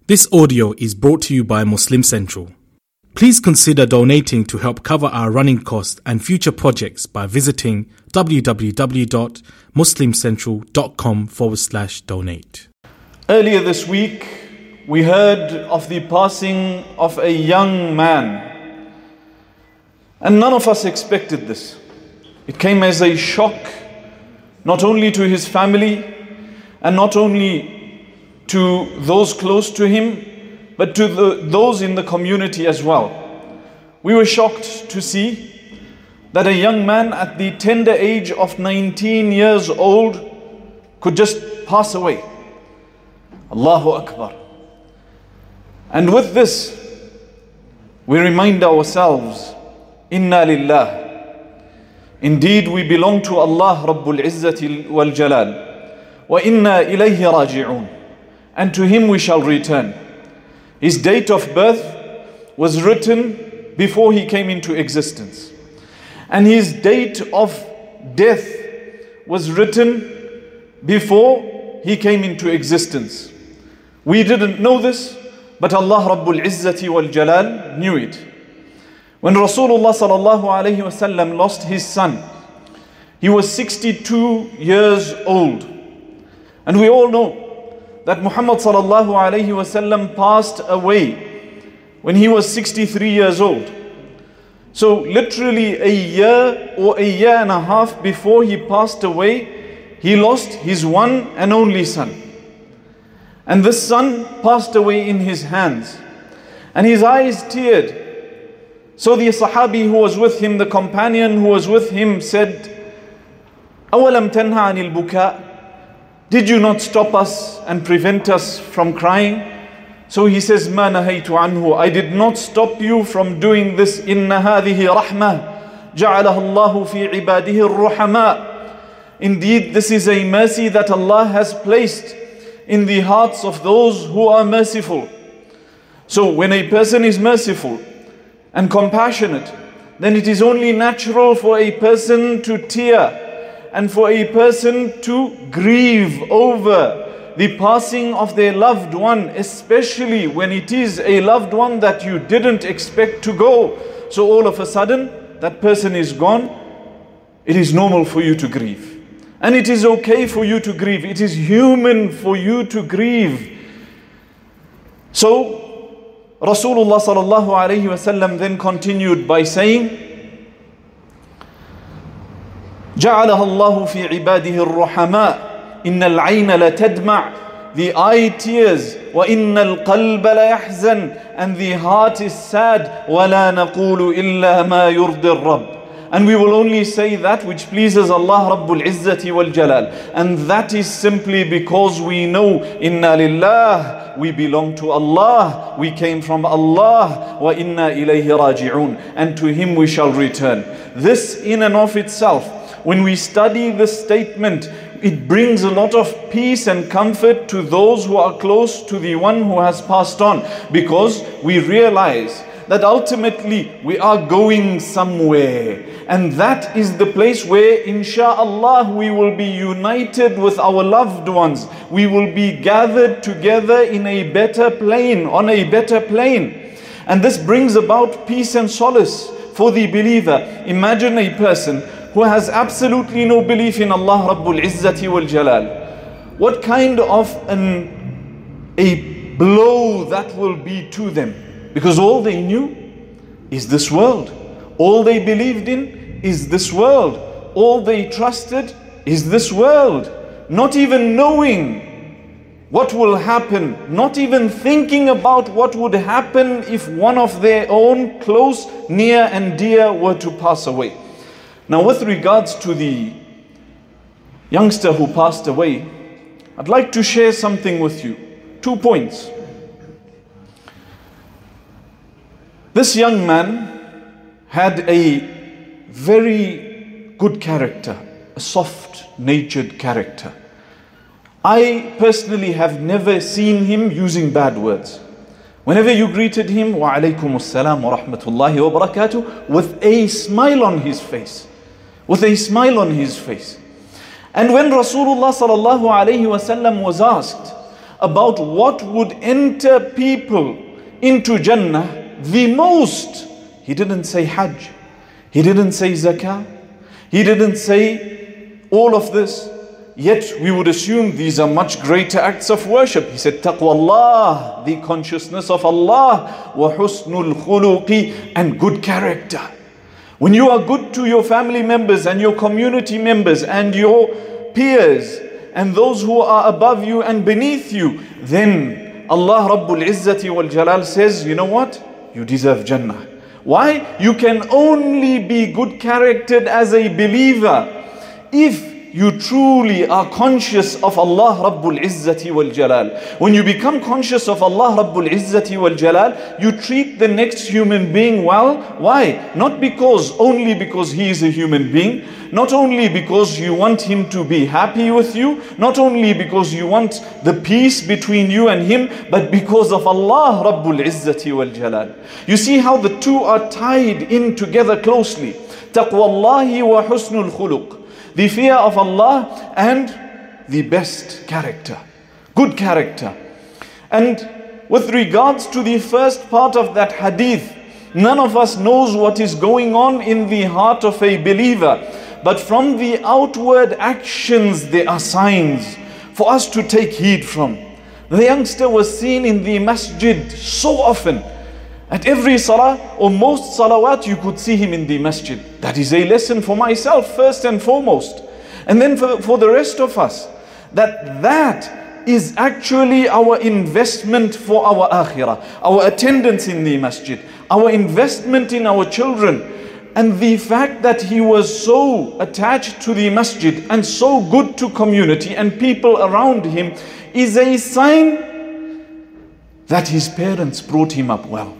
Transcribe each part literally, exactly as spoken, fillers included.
This audio is brought to you by Muslim Central. Please consider donating to help cover our running costs and future projects by visiting www.muslimcentral.com forward slash donate. Earlier this week, we heard of the passing of a young man. And none of us expected this. It came as a shock, not only to his family, and not only to those close to him, but to the, those in the community as well. We were shocked to see that a young man at the tender age of nineteen years old could just pass away. Allahu Akbar. And with this, we remind ourselves, Inna lillah. Indeed, we belong to Allah Rabbul Izzati wal Jalal. Wa inna ilayhi raji'un. And to Him we shall return. His date of birth was written before he came into existence. And his date of death was written before he came into existence. We didn't know this, but Allah Rabbul Izzati wal Jalal knew it. When Rasulullah sallallahu alayhi wasallam lost his son, he was sixty-two years old. And we all know that Muhammad sallallahu alayhi wasallam passed away when he was sixty-three years old. So literally a year or a year and a half before he passed away, he lost his one and only son. And this son passed away in his hands, and his eyes teared. So the Sahabi who was with him, the companion who was with him, said, "Awalam tanha anil buka?" Did you not stop us and prevent us from crying? So he says, "Ma nahaytu anhu." I did not stop you from doing this. Inna hadhihi rahmah ja'alaha Allahu fi ibadihi ar-ruhama. Indeed, this is a mercy that Allah has placed in the hearts of those who are merciful. So when a person is merciful and compassionate, then it is only natural for a person to tear and for a person to grieve over the passing of their loved one, especially when it is a loved one that you didn't expect to go. So all of a sudden, that person is gone. It is normal for you to grieve. And it is okay for you to grieve. It is human for you to grieve. So, Rasulullah sallallahu alayhi wasallam then continued by saying, جعلها الله في عباده الرحماء إن العين لتدمع. The eye tears. وإن القلب ليحزن. And the heart is sad. ولا نقول إلا ما يرضي الرب. And we will only say that which pleases Allah Rabbul Izzati wal Jalal. And that is simply because we know, Inna lillah, we belong to Allah, we came from Allah, wa inna ilayhi raji'un, and to Him we shall return. This in and of itself, when we study this statement, it brings a lot of peace and comfort to those who are close to the one who has passed on, because we realize that ultimately we are going somewhere, and that is the place where insha'Allah we will be united with our loved ones. We will be gathered together in a better plane, on a better plane. And this brings about peace and solace for the believer. Imagine a person who has absolutely no belief in Allah Rabbul Izzati wal Jalal. What kind of an, a blow that will be to them. Because all they knew is this world. All they believed in is this world. All they trusted is this world. Not even knowing what will happen. Not even thinking about what would happen if one of their own close, near and dear were to pass away. Now with regards to the youngster who passed away, I'd like to share something with you. Two points. This young man had a very good character, a soft-natured character. I personally have never seen him using bad words. Whenever you greeted him, wa alaykum assalam wa rahmatullahi wa barakatuh, with a smile on his face. With a smile on his face. And when Rasulullah sallallahu alayhi wasallam was asked about what would enter people into Jannah the most, he didn't say Hajj, he didn't say Zakah, he didn't say all of this. Yet we would assume these are much greater acts of worship. He said Taqwa Allah, the consciousness of Allah, wa husnul khuluqi, and good character. When you are good to your family members and your community members and your peers and those who are above you and beneath you, then Allah Rabbul Izzati wal Jalal says, you know what? You deserve Jannah. Why? You can only be good charactered as a believer if you truly are conscious of Allah Rabbul Izzati wal Jalal. When you become conscious of Allah Rabbul Izzati wal Jalal, you treat the next human being well. Why? Not because, only because he is a human being, not only because you want him to be happy with you, not only because you want the peace between you and him, but because of Allah Rabbul Izzati wal Jalal. You see how the two are tied in together closely. Taqwallahi wa husnul khuluq. The fear of Allah and the best character, good character. And with regards to the first part of that hadith, none of us knows what is going on in the heart of a believer. But from the outward actions, there are signs for us to take heed from. The youngster was seen in the masjid so often. At every salah or most salawat, you could see him in the masjid. That is a lesson for myself first and foremost. And then for, for the rest of us, that that is actually our investment for our akhirah, our attendance in the masjid, our investment in our children. And the fact that he was so attached to the masjid and so good to community and people around him is a sign that his parents brought him up well.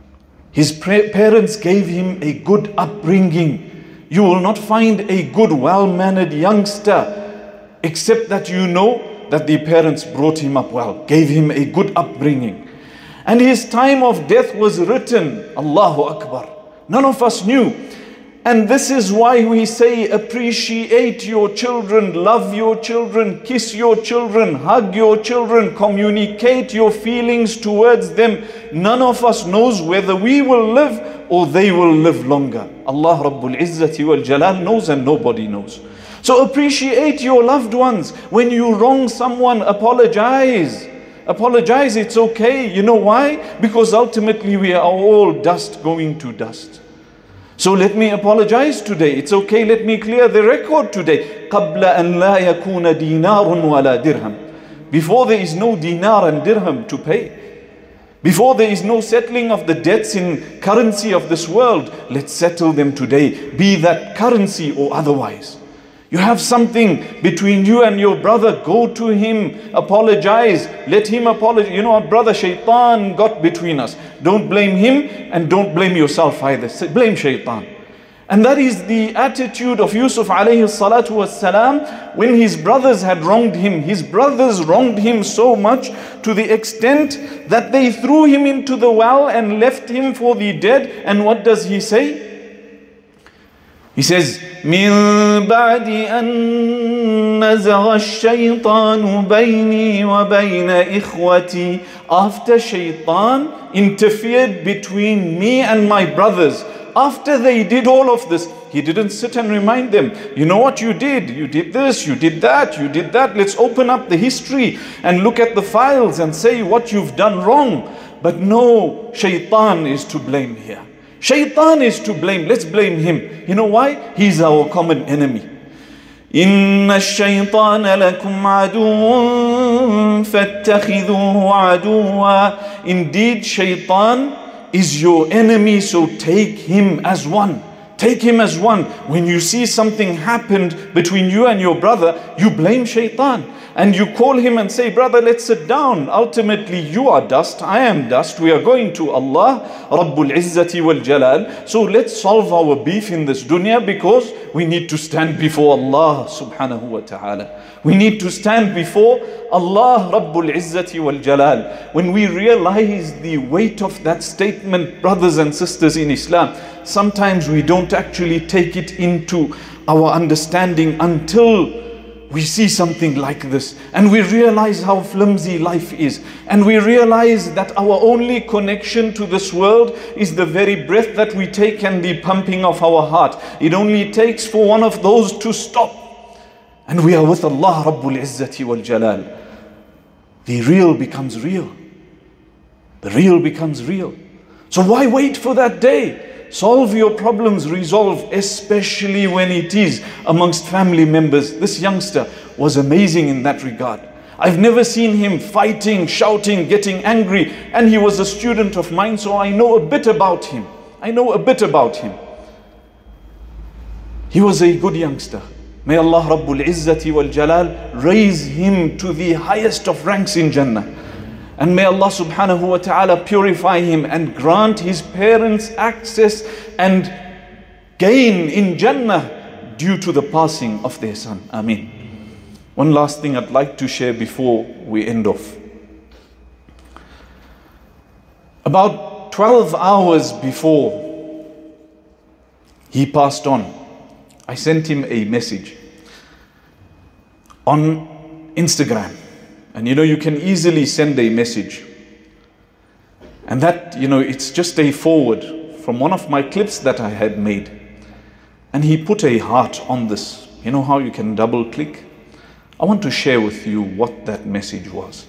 His parents gave him a good upbringing. You will not find a good, well-mannered youngster except that you know that the parents brought him up well, gave him a good upbringing. And his time of death was written. Allahu Akbar. None of us knew. And this is why we say appreciate your children, love your children, kiss your children, hug your children, communicate your feelings towards them. None of us knows whether we will live or they will live longer. Allah Rabbul Izzati wal Jalal knows and nobody knows. So appreciate your loved ones. When you wrong someone, apologize. Apologize, it's okay. You know why? Because ultimately we are all dust going to dust. So let me apologize today. It's okay, let me clear the record today. قَبْلَ أَنْ لَا يَكُونَ دِينَارٌ وَلَا دِرْهَمٌ. Before there is no dinar and dirham to pay. Before there is no settling of the debts in currency of this world, let's settle them today, be that currency or otherwise. You have something between you and your brother, go to him, apologize, let him apologize. You know what, brother, shaitan got between us. Don't blame him and don't blame yourself either. Blame shaitan. And that is the attitude of Yusuf alayhi salatu wassalam when his brothers had wronged him. His brothers wronged him so much to the extent that they threw him into the well and left him for the dead. And what does he say? He says, مِن بَعْدِ أَن نَزَغَ الشَّيْطَانُ بَيْنِي وَبَيْنَ إِخْوَتِي. After shaitan interfered between me and my brothers, after they did all of this, he didn't sit and remind them, you know what you did? You did this, you did that, you did that. Let's open up the history and look at the files and say what you've done wrong. But no, shaitan is to blame here. Shaitan is to blame. Let's blame him. You know why? He's our common enemy. إِنَّ الشَّيْطَانَ لَكُمْ عَدُوٌّ فَاتَّخِذُوهُ عَدُوًّا. Indeed, shaitan is your enemy, so take him as one. Take him as one. When you see something happened between you and your brother, you blame shaitan. And you call him and say, brother, let's sit down. Ultimately, you are dust, I am dust. We are going to Allah, Rabbul Izzati wal Jalal. So let's solve our beef in this dunya because we need to stand before Allah subhanahu wa ta'ala. We need to stand before Allah, Rabbul Izzati wal Jalal. When we realize the weight of that statement, brothers and sisters in Islam, sometimes we don't actually take it into our understanding until we see something like this and we realize how flimsy life is, and we realize that our only connection to this world is the very breath that we take and the pumping of our heart. It only takes for one of those to stop and we are with Allah Rabbul Izzati wal Jalal. The real becomes real. The real becomes real. So why wait for that day? Solve your problems, resolve, especially when it is amongst family members. This youngster was amazing in that regard. I've never seen him fighting, shouting, getting angry, and he was a student of mine, so I know a bit about him. I know a bit about him. He was a good youngster. May Allah Rabbul Izzati wal Jalal raise him to the highest of ranks in Jannah. And may Allah subhanahu wa ta'ala purify him and grant his parents access and gain in Jannah due to the passing of their son. Ameen. One last thing I'd like to share before we end off. About twelve hours before he passed on, I sent him a message on Instagram. And you know, you can easily send a message. And that, you know, it's just a forward from one of my clips that I had made. And he put a heart on this. You know how you can double click? I want to share with you what that message was.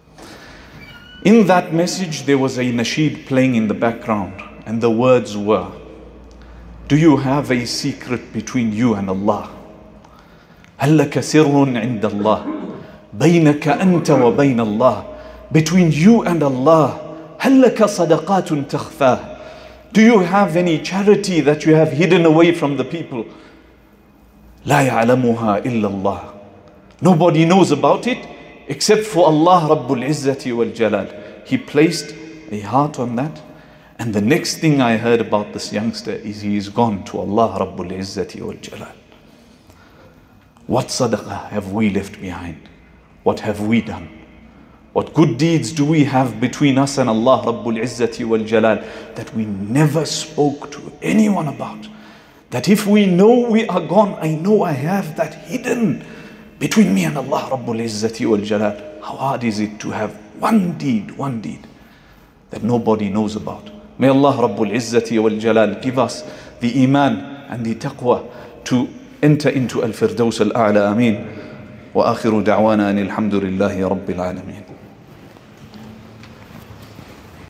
In that message, there was a nasheed playing in the background. And the words were, do you have a secret between you and Allah? هل لك سر عند الله بينك أنت وبين الله, between you and Allah. هل لك صدقات تخفى, do you have any charity that you have hidden away from the people? لا يعلمها إلا الله, nobody knows about it except for Allah Rabbul Izzati wal Jalal. He placed a heart on that, and the next thing I heard about this youngster is he is gone to Allah Rabbul Izzati wal Jalal. What sadaqah have we left behind? What have we done? What good deeds do we have between us and Allah Rabbul Izzati wal Jalal that we never spoke to anyone about? That if we know we are gone, I know I have that hidden between me and Allah Rabbul Izzati wal Jalal. How hard is it to have one deed, one deed that nobody knows about? May Allah Rabbul Izzati wal Jalal give us the iman and the taqwa to enter into Al-Firdaus Al-A'la. Ameen. وآخر دعوانا أن الحمد لله رب العالمين.